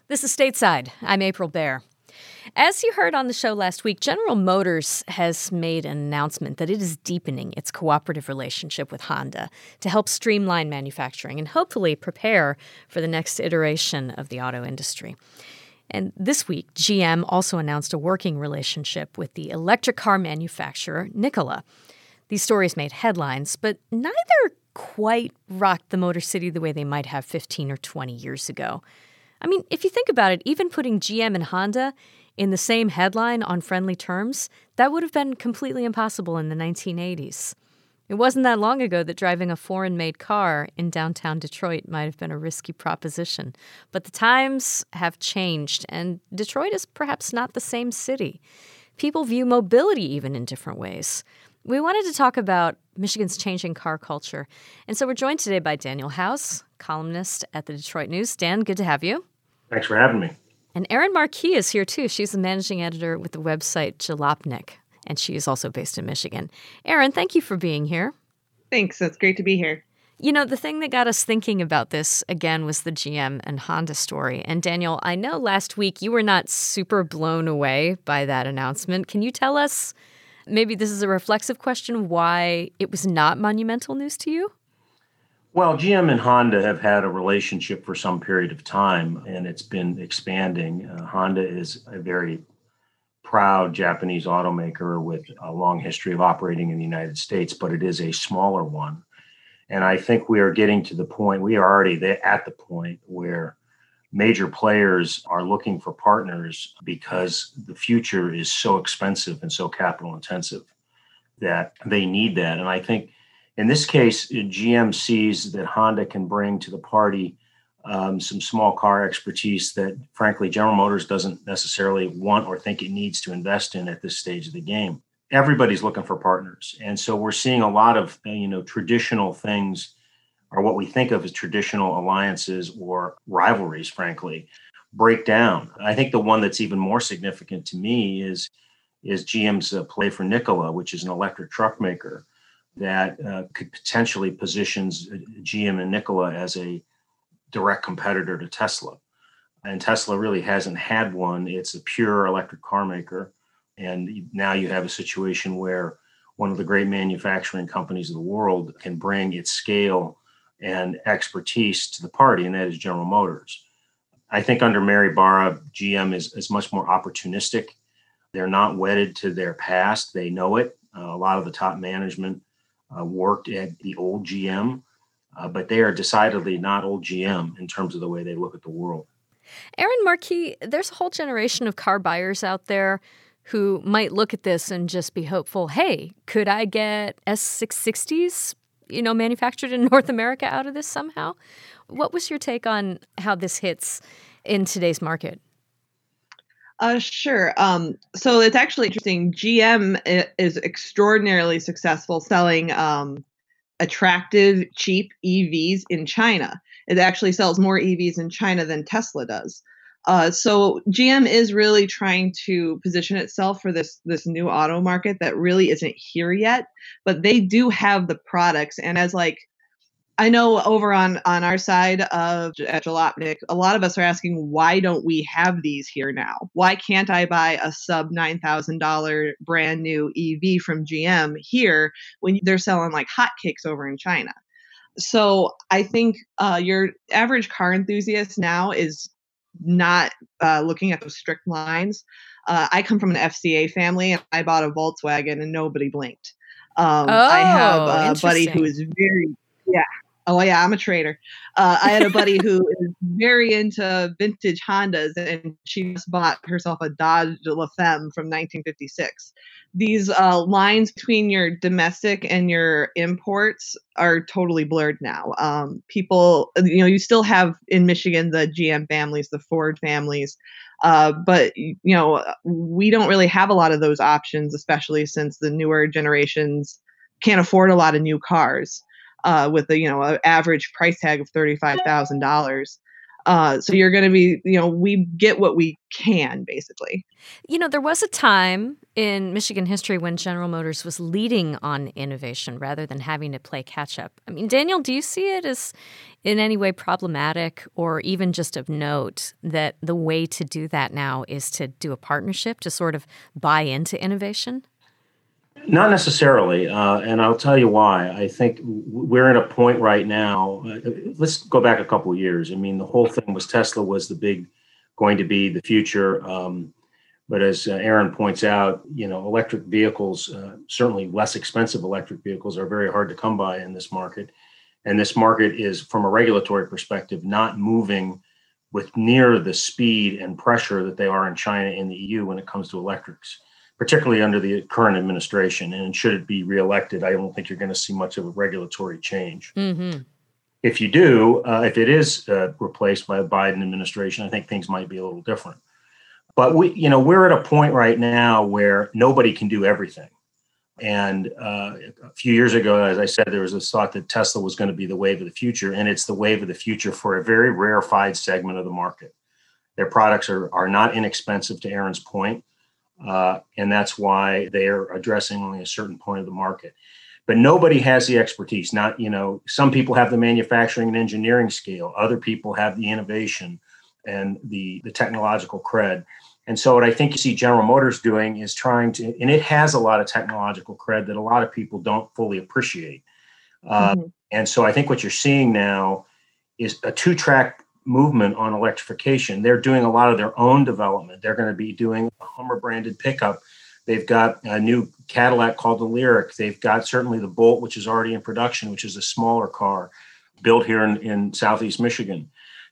This is Stateside. I'm April Baer. As you heard on the show last week, General Motors has made an announcement that it is deepening its cooperative relationship with Honda to help streamline manufacturing and hopefully prepare for the next iteration of the auto industry. And this week, GM also announced a working relationship with the electric car manufacturer Nikola. These stories made headlines, but neither quite rocked the Motor City the way they might have 15 or 20 years ago. I mean, if you think about it, even putting GM and Honda in the same headline on friendly terms, that would have been completely impossible in the 1980s. It wasn't that long ago that driving a foreign-made car in downtown Detroit might have been a risky proposition. But the times have changed, and Detroit is perhaps not the same city. People view mobility even in different ways. We wanted to talk about Michigan's changing car culture, and so we're joined today by Daniel House, columnist at the Detroit News. Dan, good to have you. Thanks for having me. And Erin Markey is here, too. She's the managing editor with the website Jalopnik, and she is also based in Michigan. Erin, thank you for being here. Thanks. It's great to be here. You know, the thing that got us thinking about this, again, was the GM and Honda story. And Daniel, I know last week you were not super blown away by that announcement. Can you tell us, maybe this is a reflexive question, why it was not monumental news to you? Well, GM and Honda have had a relationship for some period of time, and it's been expanding. Honda is a very proud Japanese automaker with a long history of operating in the United States, but it is a smaller one. And I think we are getting to the point, we are already there at the point where major players are looking for partners because the future is so expensive and so capital intensive that they need that. And I think in this case, GM sees that Honda can bring to the party some small car expertise that, frankly, General Motors doesn't necessarily want or think it needs to invest in at this stage of the game. Everybody's looking for partners. And so we're seeing a lot of, traditional things, or what we think of as traditional alliances or rivalries, frankly, break down. I think the one that's even more significant to me is GM's play for Nikola, which is an electric truck maker that could potentially positions GM and Nikola as a direct competitor to Tesla. And Tesla really hasn't had one. It's a pure electric car maker. And now you have a situation where one of the great manufacturing companies of the world can bring its scale and expertise to the party, and that is General Motors. I think under Mary Barra, GM is much more opportunistic. They're not wedded to their past. They know it. A lot of the top management worked at the old GM, but they are decidedly not old GM in terms of the way they look at the world. Erin Markey, there's a whole generation of car buyers out there who might look at this and just be hopeful, hey, could I get S660s, manufactured in North America out of this somehow? What was your take on how this hits in today's market? Sure. So it's actually interesting. GM is extraordinarily successful selling attractive, cheap EVs in China. It actually sells more EVs in China than Tesla does. So GM is really trying to position itself for this new auto market that really isn't here yet, but they do have the products. And as I know over on our side of at Jalopnik, a lot of us are asking, why don't we have these here now? Why can't I buy a sub $9,000 brand new EV from GM here when they're selling like hotcakes over in China? So I think your average car enthusiast now is not looking at those strict lines. I come from an FCA family, and I bought a Volkswagen, and nobody blinked. I have a buddy who is Oh, yeah, I'm a trader. I had a buddy who is very into vintage Hondas, and she just bought herself a Dodge La Femme from 1956. These lines between your domestic and your imports are totally blurred now. People, you still have in Michigan the GM families, the Ford families, but, we don't really have a lot of those options, especially since the newer generations can't afford a lot of new cars. With an average price tag of $35,000. So you're going to be, we get what we can, basically. There was a time in Michigan history when General Motors was leading on innovation rather than having to play catch up. I mean, Daniel, do you see it as in any way problematic or even just of note that the way to do that now is to do a partnership to sort of buy into innovation? Not necessarily, and I'll tell you why. I think we're at a point right now. Let's go back a couple of years. I mean, the whole thing was Tesla was going to be the future. But as Aaron points out, electric vehicles, certainly less expensive electric vehicles, are very hard to come by in this market. And this market is, from a regulatory perspective, not moving with near the speed and pressure that they are in China and the EU when it comes to electrics, particularly under the current administration. And should it be reelected, I don't think you're going to see much of a regulatory change. Mm-hmm. If you do, if it is replaced by a Biden administration, I think things might be a little different. But we're at a point right now where nobody can do everything. And a few years ago, as I said, there was this thought that Tesla was going to be the wave of the future, and it's the wave of the future for a very rarefied segment of the market. Their products are not inexpensive, to Aaron's point, and that's why they are addressing only a certain point of the market. But nobody has the expertise. Some people have the manufacturing and engineering scale. Other people have the innovation and the technological cred. And so what I think you see General Motors doing is trying to, and it has a lot of technological cred that a lot of people don't fully appreciate. And so I think what you're seeing now is a two-track movement on electrification. They're doing a lot of their own development. They're going to be doing a Hummer branded pickup. They've got a new Cadillac called the Lyriq. They've got certainly the Bolt, which is already in production, which is a smaller car built here in Southeast Michigan.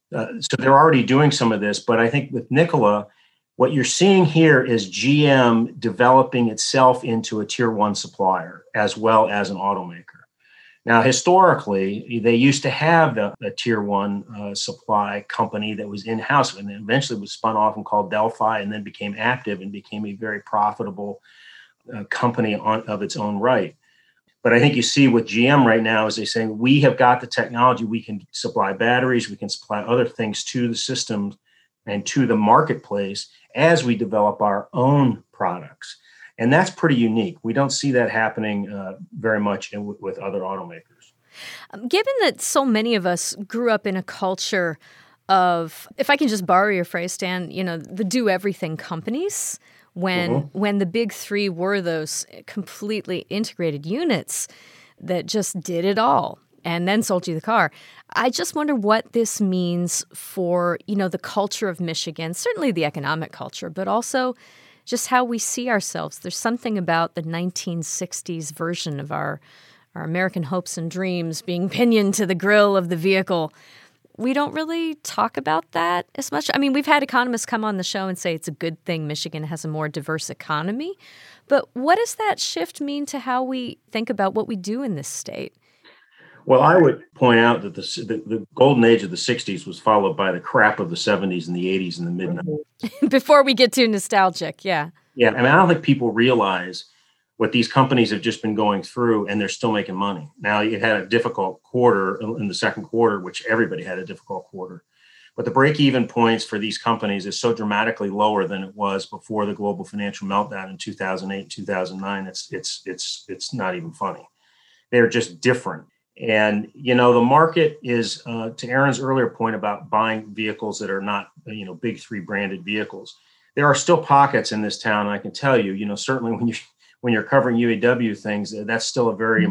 So they're already doing some of this. But I think with Nikola, what you're seeing here is GM developing itself into a tier one supplier as well as an automaker. Now, historically, they used to have a tier one supply company that was in-house and then eventually was spun off and called Delphi and then became Aptiv and became a very profitable company of its own right. But I think you see with GM right now is they're saying, we have got the technology, we can supply batteries, we can supply other things to the system and to the marketplace as we develop our own products. And that's pretty unique. We don't see that happening very much with other automakers. Given that so many of us grew up in a culture of, if I can just borrow your phrase, Stan, the do-everything companies, when the big three were those completely integrated units that just did it all and then sold you the car. I just wonder what this means for, the culture of Michigan, certainly the economic culture, but also just how we see ourselves. There's something about the 1960s version of our American hopes and dreams being pinioned to the grill of the vehicle. We don't really talk about that as much. I mean, we've had economists come on the show and say it's a good thing Michigan has a more diverse economy. But what does that shift mean to how we think about what we do in this state? Well, I would point out that the golden age of the 60s was followed by the crap of the 70s and the 80s and the mid-90s. Before we get too nostalgic, yeah. Yeah, I mean, I don't think people realize what these companies have just been going through, and they're still making money. Now, you had a difficult quarter in the second quarter, which everybody had a difficult quarter. But the break-even points for these companies is so dramatically lower than it was before the global financial meltdown in 2008 and 2009. It's not even funny. They're just different. And, the market is, to Aaron's earlier point about buying vehicles that are not, big three branded vehicles. There are still pockets in this town. And I can tell you, certainly when you're covering UAW things, that's still a very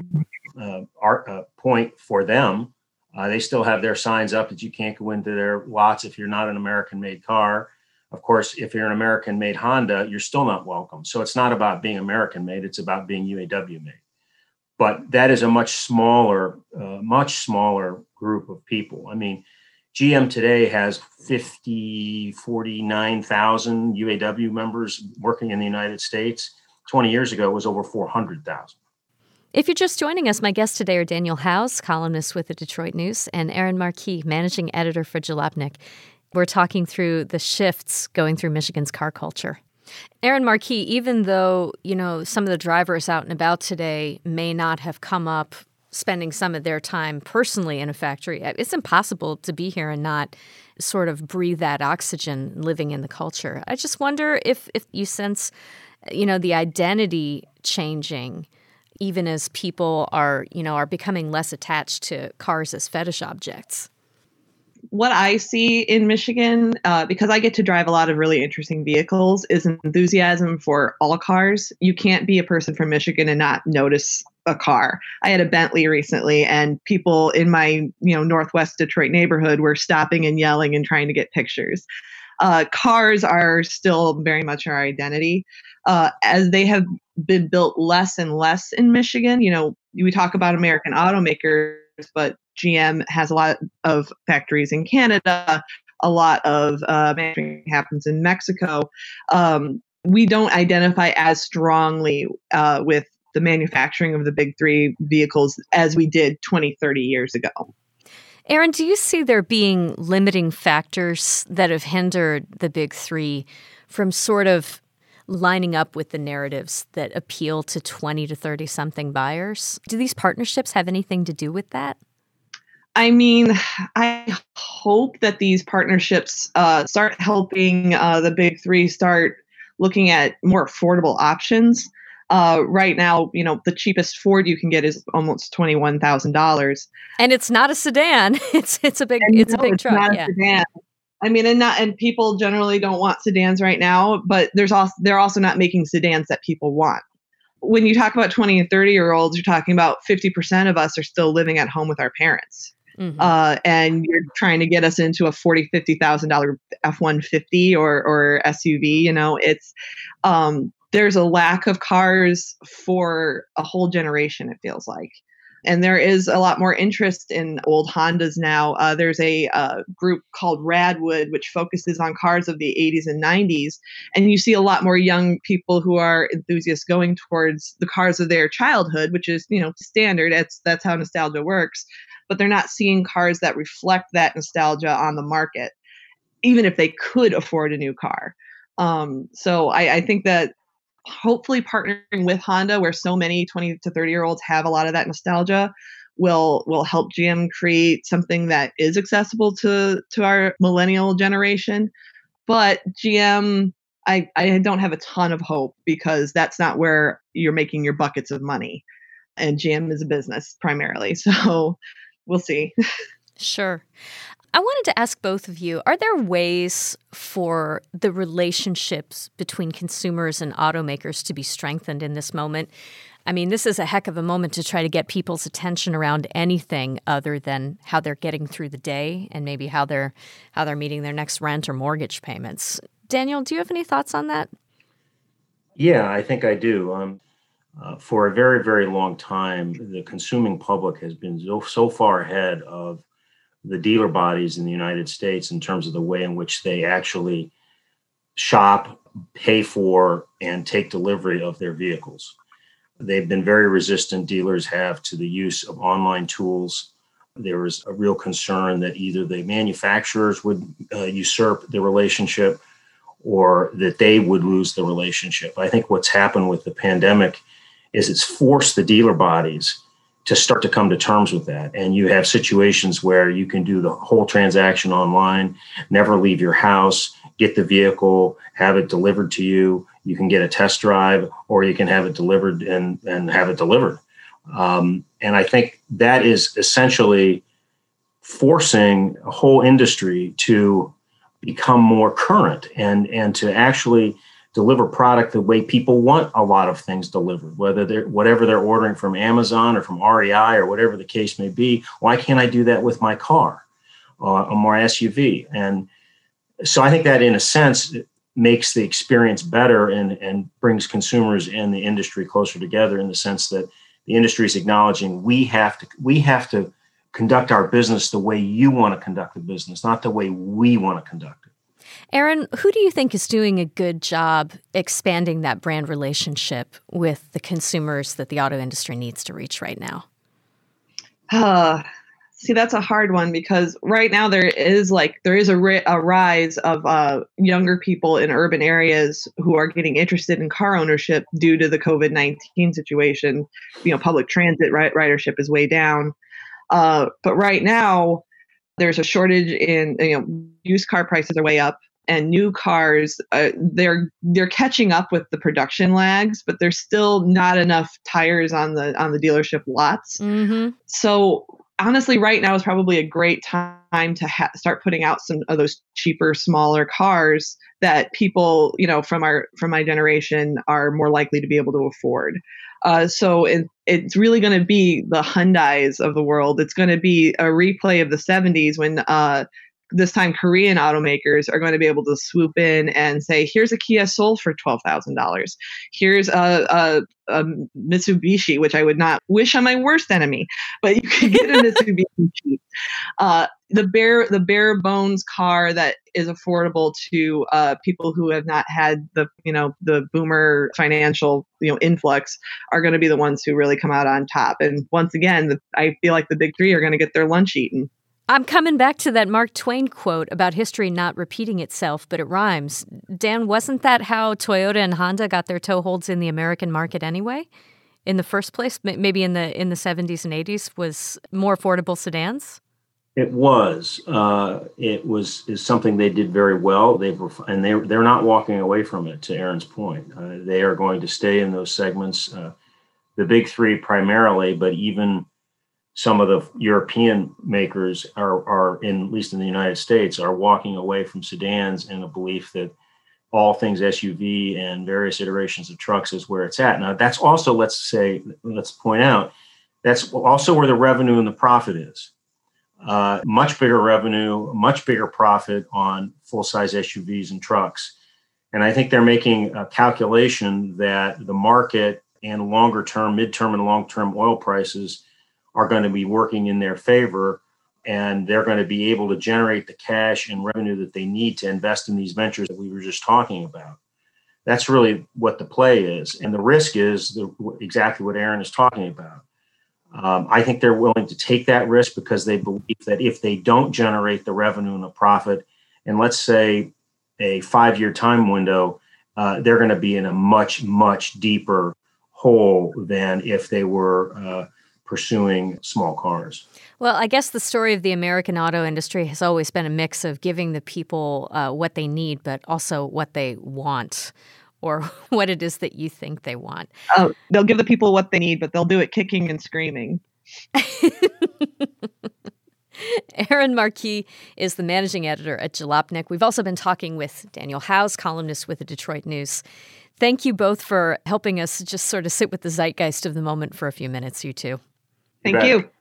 point for them. They still have their signs up that you can't go into their lots if you're not an American-made car. Of course, if you're an American-made Honda, you're still not welcome. So it's not about being American-made. It's about being UAW-made. But that is a much smaller group of people. I mean, GM today has 49,000 UAW members working in the United States. 20 years ago, it was over 400,000. If you're just joining us, my guests today are Daniel Howes, columnist with the Detroit News, and Aaron Markey, managing editor for Jalopnik. We're talking through the shifts going through Michigan's car culture. Aaron Markey, even though, some of the drivers out and about today may not have come up spending some of their time personally in a factory, it's impossible to be here and not sort of breathe that oxygen living in the culture. I just wonder if you sense the identity changing, even as people are becoming less attached to cars as fetish objects? What I see in Michigan, because I get to drive a lot of really interesting vehicles, is enthusiasm for all cars. You can't be a person from Michigan and not notice a car. I had a Bentley recently, and people in my Northwest Detroit neighborhood were stopping and yelling and trying to get pictures. Cars are still very much our identity, as they have been built less and less in Michigan. We talk about American automakers, but GM has a lot of factories in Canada. A lot of manufacturing happens in Mexico. We don't identify as strongly with the manufacturing of the big three vehicles as we did 20, 30 years ago. Erin, do you see there being limiting factors that have hindered the big three from sort of lining up with the narratives that appeal to 20 to 30-something buyers? Do these partnerships have anything to do with that? I mean, I hope that these partnerships start helping the big three start looking at more affordable options. Right now, the cheapest Ford you can get is almost $21,000, and it's not a sedan. It's a big truck. Not a sedan. I mean, and people generally don't want sedans right now, but they're also not making sedans that people want. When you talk about 20 and 30-year-olds, you're talking about 50% of us are still living at home with our parents. Mm-hmm. And you're trying to get us into a $40,000, $50,000 F-150 or SUV. It's there's a lack of cars for a whole generation, it feels like. And there is a lot more interest in old Hondas now. There's a group called Radwood, which focuses on cars of the 80s and 90s. And you see a lot more young people who are enthusiasts going towards the cars of their childhood, which is, standard. That's how nostalgia works. But they're not seeing cars that reflect that nostalgia on the market, even if they could afford a new car. So I think that hopefully partnering with Honda, where so many 20 to 30-year-olds have a lot of that nostalgia, will help GM create something that is accessible to our millennial generation. But GM, I don't have a ton of hope, because that's not where you're making your buckets of money. And GM is a business primarily. So we'll see. Sure. I wanted to ask both of you, are there ways for the relationships between consumers and automakers to be strengthened in this moment? I mean, this is a heck of a moment to try to get people's attention around anything other than how they're getting through the day and maybe how they're meeting their next rent or mortgage payments. Daniel, do you have any thoughts on that? Yeah, I think I do. For a very, very long time, the consuming public has been so far ahead of the dealer bodies in the United States in terms of the way in which they actually shop, pay for, and take delivery of their vehicles. They've been very resistant, dealers have, to the use of online tools. There was a real concern that either the manufacturers would usurp the relationship or that they would lose the relationship. I think what's happened with the pandemic is it's forced the dealer bodies to start to come to terms with that. And you have situations where you can do the whole transaction online, never leave your house, get the vehicle, have it delivered to you. You can get a test drive, or you can have it delivered and have it delivered. And I think that is essentially forcing a whole industry to become more current and to actually deliver product the way people want a lot of things delivered, whatever they're ordering from Amazon or from REI or whatever the case may be. Why can't I do that with my car or my SUV? And so I think that, in a sense, makes the experience better and brings consumers and the industry closer together, in the sense that the industry is acknowledging we have to conduct our business the way you want to conduct the business, not the way we want to conduct it. Erin, who do you think is doing a good job expanding that brand relationship with the consumers that the auto industry needs to reach right now? See, that's a hard one, because right now there is a rise of younger people in urban areas who are getting interested in car ownership due to the COVID-19 situation. Public transit ridership is way down. But right now there's a shortage in, used car prices are way up. and new cars, they're catching up with the production lags, but there's still not enough tires on the dealership lots. Mm-hmm. So honestly, right now is probably a great time to start putting out some of those cheaper, smaller cars that people, from my generation are more likely to be able to afford. So it's really going to be the Hyundais of the world. It's going to be a replay of the 70s when this time Korean automakers are going to be able to swoop in and say, here's a Kia Soul for $12,000. Here's a Mitsubishi, which I would not wish on my worst enemy, but you can get a Mitsubishi cheap. The bare bones car that is affordable to people who have not had the boomer financial influx are going to be the ones who really come out on top. And once again, I feel like the big three are going to get their lunch eaten. I'm coming back to that Mark Twain quote about history not repeating itself, but it rhymes. Dan, wasn't that how Toyota and Honda got their toeholds in the American market anyway? In the first place, maybe in the 70s and 80s, was more affordable sedans? It was. Is something they did very well. They're not walking away from it. To Erin's point, they are going to stay in those segments. The big three primarily, but even some of the European makers are at least in the United States, are walking away from sedans in a belief that all things SUV and various iterations of trucks is where it's at. Now, that's also, let's point out, that's also where the revenue and the profit is. Much bigger revenue, much bigger profit on full-size SUVs and trucks. And I think they're making a calculation that the market and longer-term, midterm and long-term oil prices are going to be working in their favor, and they're going to be able to generate the cash and revenue that they need to invest in these ventures that we were just talking about. That's really what the play is. And the risk is exactly what Erin is talking about. I think they're willing to take that risk because they believe that if they don't generate the revenue and the profit, and let's say a 5-year time window, they're going to be in a much, much deeper hole than if they were pursuing small cars. Well, I guess the story of the American auto industry has always been a mix of giving the people what they need, but also what they want, or what it is that you think they want. Oh, they'll give the people what they need, but they'll do it kicking and screaming. Erin Markey is the managing editor at Jalopnik. We've also been talking with Daniel Howes, columnist with the Detroit News. Thank you both for helping us just sort of sit with the zeitgeist of the moment for a few minutes, you two. Thank you.